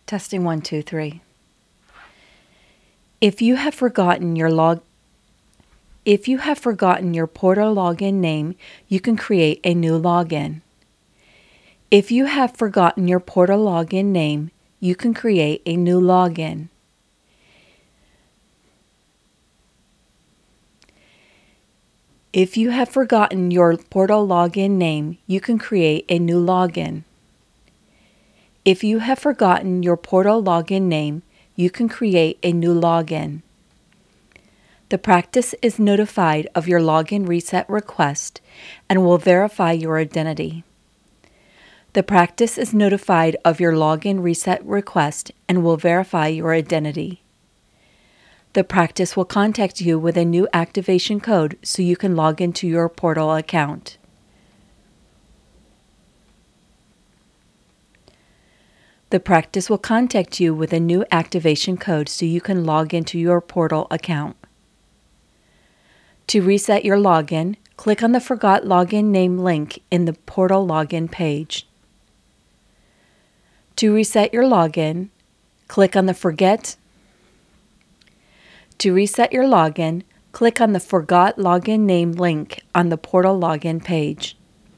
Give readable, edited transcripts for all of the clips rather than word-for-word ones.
Testing 1, 2, 3. If you have forgotten your portal login name, you can create a new login. If you have forgotten your portal login name, you can create a new login. If you have forgotten your portal login name, you can create a new login. If you have forgotten your portal login name, you can create a new login. The practice is notified of your login reset request and will verify your identity. The practice is notified of your login reset request and will verify your identity. The practice will contact you with a new activation code so you can log into your portal account. The practice will contact you with a new activation code so you can log into your portal account. To reset your login, click on the Forgot Login Name link in the portal login page. To reset your login, click on the Forgot Login Name link on the portal login page.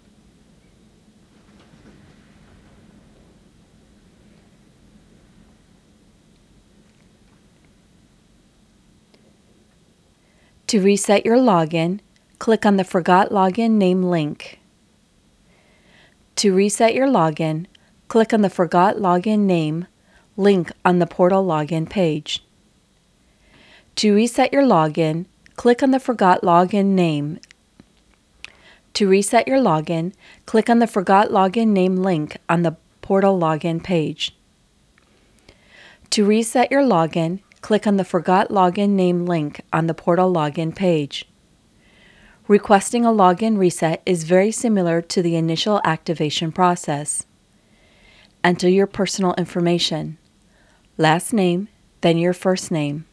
To reset your login, click on the Forgot Login Name link. To reset your login, click on the Forgot Login Name link on the portal login page. To reset your login, click on the Forgot Login Name. To reset your login, click on the Forgot Login Name link on the portal login page. To reset your login, click on the Forgot Login Name link on the portal login page. Requesting a login reset is very similar to the initial activation process. Enter your personal information, last name, then your first name.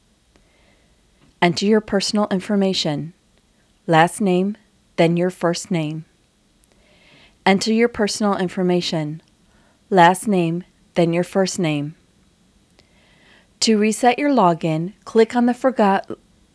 Enter your personal information, last name, then your first name. Enter your personal information, last name, then your first name. To reset your login, click on the Forgot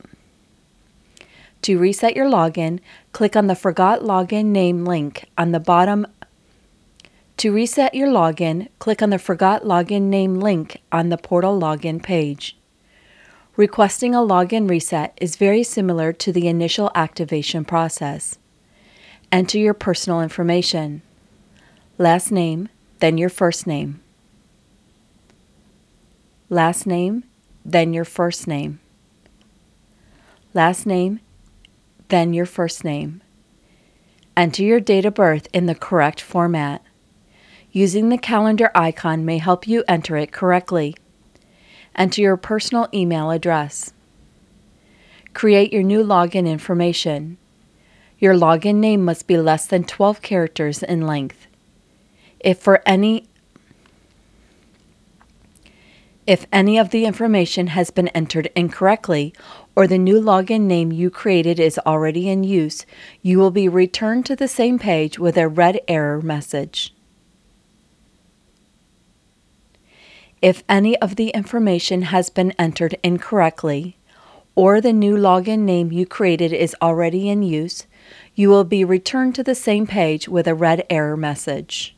Login Name link on the bottom. To reset your login, click on the Forgot Login Name link on the portal login page. Requesting a login reset is very similar to the initial activation process. Enter your personal information, last name, then your first name. Last name, then your first name. Last name, then your first name. Enter your date of birth in the correct format. Using the calendar icon may help you enter it correctly. Enter your personal email address. Create your new login information. Your login name must be less than 12 characters in length. If any of the information has been entered incorrectly or the new login name you created is already in use, you will be returned to the same page with a red error message. If any of the information has been entered incorrectly, or the new login name you created is already in use, you will be returned to the same page with a red error message.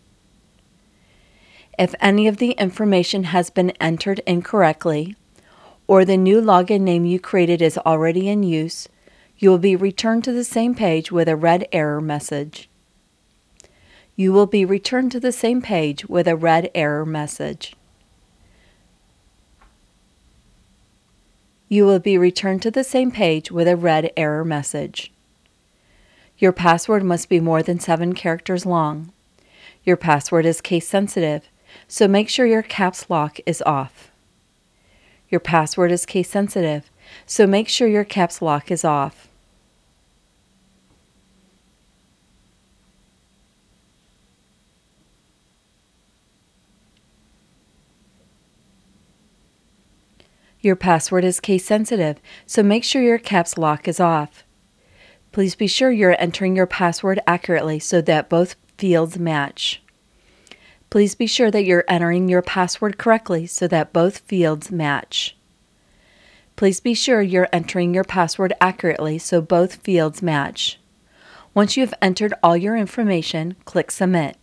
If any of the information has been entered incorrectly, or the new login name you created is already in use, you will be returned to the same page with a red error message. You will be returned to the same page with a red error message. You will be returned to the same page with a red error message. Your password must be more than 7 characters long. Your password is case sensitive, so make sure your caps lock is off. Your password is case sensitive, so make sure your caps lock is off. Your password is case sensitive, so make sure your caps lock is off. Please be sure you're entering your password accurately so that both fields match. Please be sure that you're entering your password correctly so that both fields match. Please be sure you're entering your password accurately so both fields match. Once you have entered all your information, click Submit.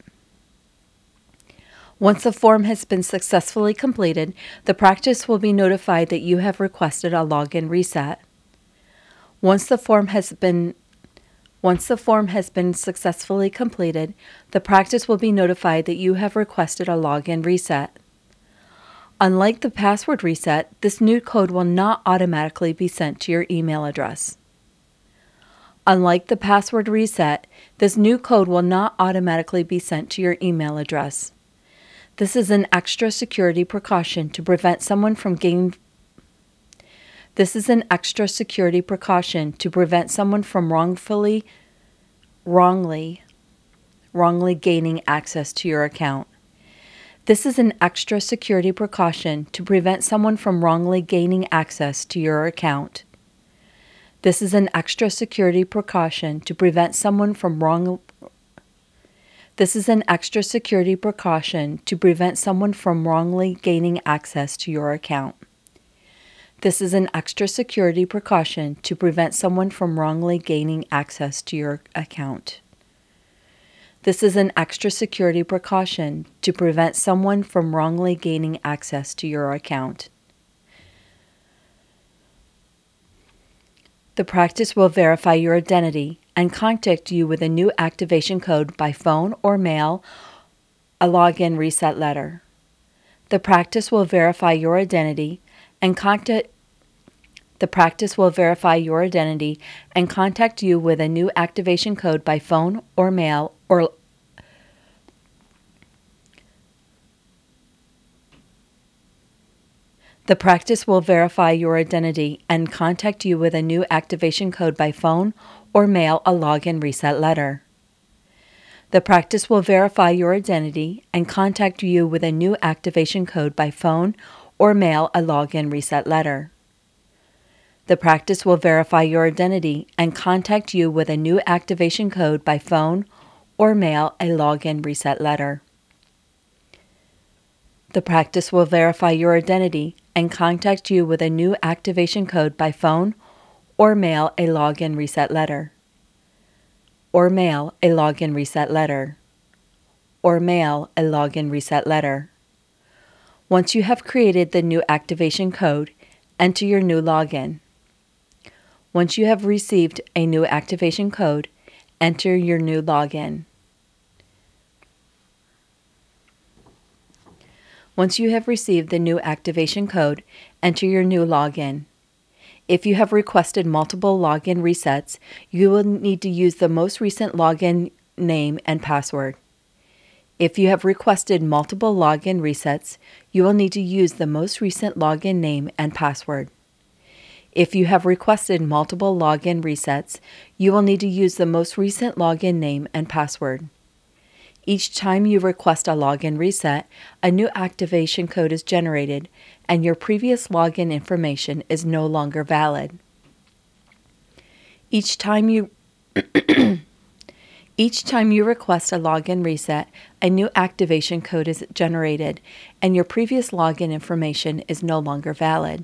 Once the form has been successfully completed, the practice will be notified that you have requested a login reset. Once the form has been successfully completed, the practice will be notified that you have requested a login reset. Unlike the password reset, this new code will not automatically be sent to your email address. Unlike the password reset, this new code will not automatically be sent to your email address. This is an extra security precaution to prevent someone from gaining wrongly gaining access to your account. This is an extra security precaution to prevent someone from wrongly gaining access to your account. This is an extra security precaution to prevent someone from wrongly gaining access to your account. This is an extra security precaution to prevent someone from wrongly gaining access to your account. This is an extra security precaution to prevent someone from wrongly gaining access to your account. The practice will verify your identity and contact you with a new activation code by phone or mail a login reset letter. The practice will verify your identity and contact you with a new activation code by phone or mail The practice will verify your identity and contact you with a new activation code by phone or mail a login reset letter. The practice will verify your identity and contact you with a new activation code by phone or mail a login reset letter. The practice will verify your identity and contact you with a new activation code by phone or mail a login reset letter. The practice will verify your identity and contact you with a new activation code by phone or mail a login reset letter. Or mail a login reset letter. Or mail a login reset letter. Once you have created the new activation code, enter your new login. Once you have received a new activation code, enter your new login. Once you have received the new activation code, enter your new login. If you have requested multiple login resets, you will need to use the most recent login name and password. If you have requested multiple login resets, you will need to use the most recent login name and password. If you have requested multiple login resets, you will need to use the most recent login name and password. Each time you request a login reset, a new activation code is generated, and your previous login information is no longer valid. Each time you request a login reset, a new activation code is generated, and your previous login information is no longer valid.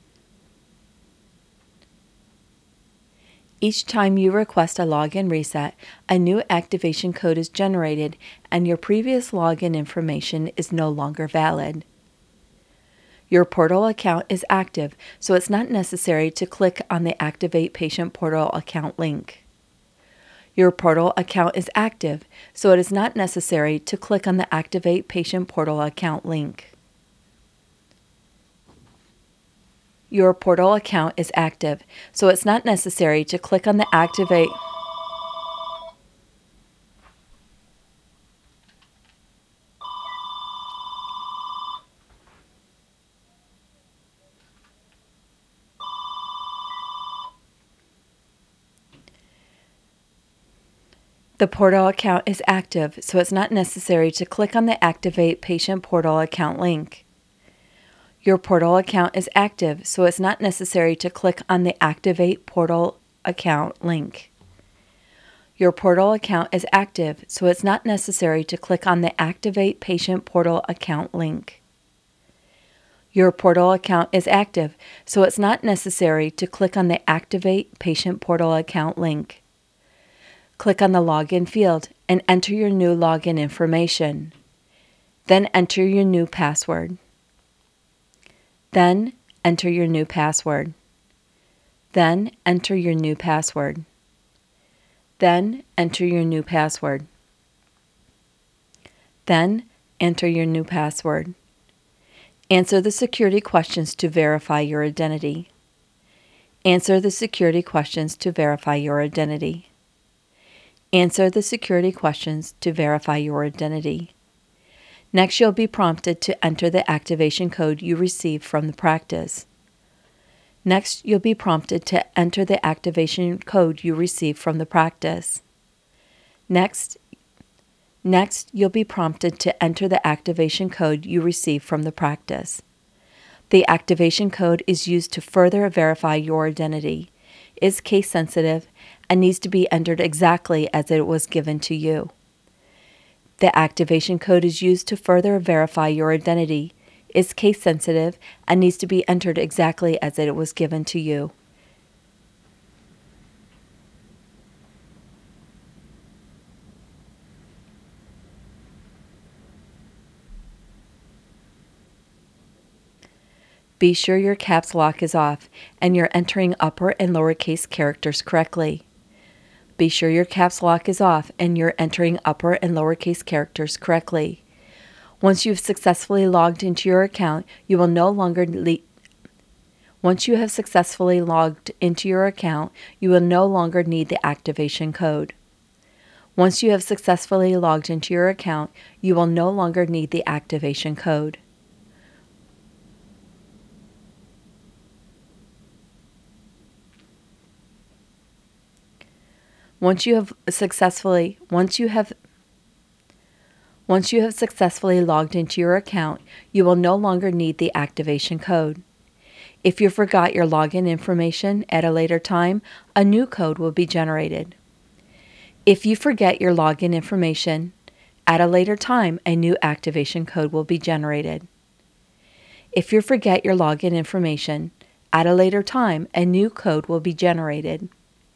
Each time you request a login reset, a new activation code is generated, and your previous login information is no longer valid. Your portal account is active, so it's not necessary to click on the Activate Patient Portal Account link. Your portal account is active, so it is not necessary to click on the Activate Patient Portal Account link. Your portal account is active, so it's not necessary to click on the Activate. The portal account is active, so it's not necessary to click on the Activate Patient Portal Account link. Your portal account is active, so it's not necessary to click on the Activate Portal Account link. Your portal account is active, so it's not necessary to click on the Activate Patient Portal Account link. Your portal account is active, so it's not necessary to click on the Activate Patient Portal Account link. Click on the Login field and enter your new login information. Then enter your new password. Then enter your new password. Then enter your new password. Then enter your new password. Then enter your new password. Answer the security questions to verify your identity. Answer the security questions to verify your identity. Answer the security questions to verify your identity. Next, you'll be prompted to enter the activation code you received from the practice. Next, you'll be prompted to enter the activation code you received from the practice. Next, you'll be prompted to enter the activation code you received from the practice. The activation code is used to further verify your identity, is case sensitive, and needs to be entered exactly as it was given to you. The activation code is used to further verify your identity, is case sensitive, and needs to be entered exactly as it was given to you. Be sure your caps lock is off and you're entering upper and lowercase characters correctly. Be sure your caps lock is off and you're entering upper and lowercase characters correctly. Once you've successfully logged into your account, you will no longer need the activation code. Once you have successfully logged into your account, you will no longer need the activation code. Once you have successfully logged into your account, you will no longer need the activation code. If you forgot your login information at a later time, a new code will be generated. If you forget your login information at a later time, a new activation code will be generated. If you forget your login information at a later time, a new code will be generated.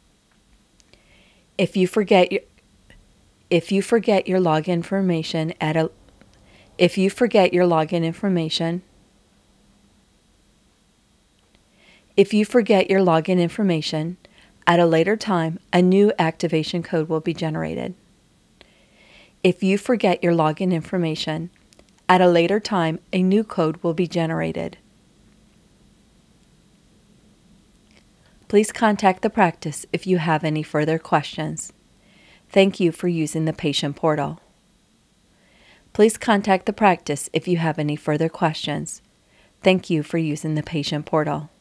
If you forget your login information at a later time, a new activation code will be generated. If you forget your login information at a later time, a new code will be generated. Please contact the practice if you have any further questions. Thank you for using the patient portal. Please contact the practice if you have any further questions. Thank you for using the patient portal.